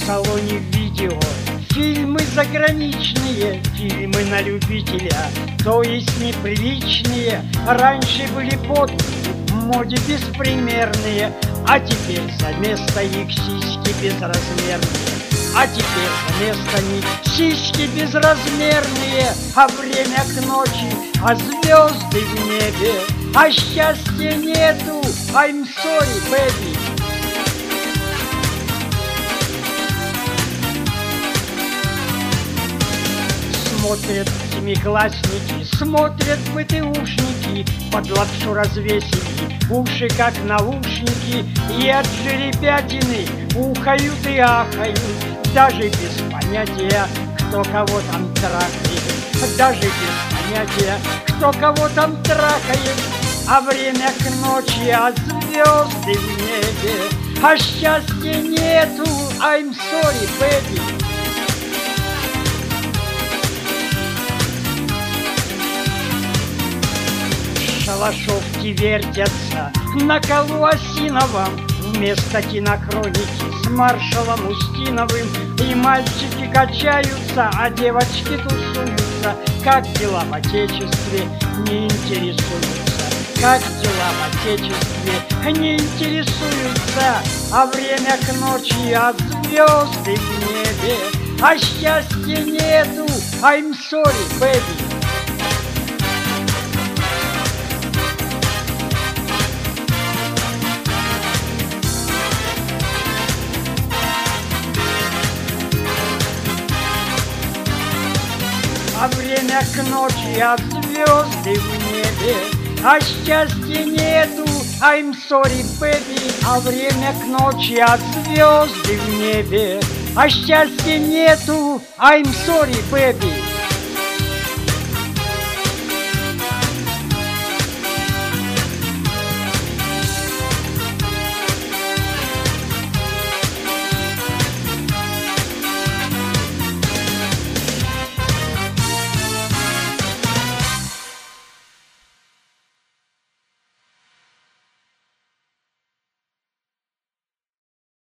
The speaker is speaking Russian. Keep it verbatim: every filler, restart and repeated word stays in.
салоне видео. Фильмы заграничные, фильмы на любителя, то есть неприличные. Раньше были подвиги, в моде беспримерные, а теперь за место их сиськи безразмерные. А теперь за место них сиськи безразмерные. А время к ночи, а звезды в небе, а счастья нету. I'm sorry, baby. Смотрят семиклассники, смотрят БТУшники, под лапшу развесили уши, как наушники, и от жеребятины ухают и ахают, даже без понятия, кто кого там трахает, даже без понятия, кто кого там трахает. А время к ночи, а звезды в небе, а счастья нету. I'm sorry, baby. Шалашовки вертятся на колу осиновом вместо кинохроники с маршалом Устиновым. И мальчики качаются, а девочки тусуются. Как дела в отечестве, не интересуются. Как дела в отечестве, не интересуются. А время к ночи, а звезды в небе, а счастья нету. I'm sorry, baby. А время к ночи, а звезды в небе, а счастья нету. I'm sorry, baby. А время к ночи, а звезды в небе, а счастья нету. I'm sorry, baby.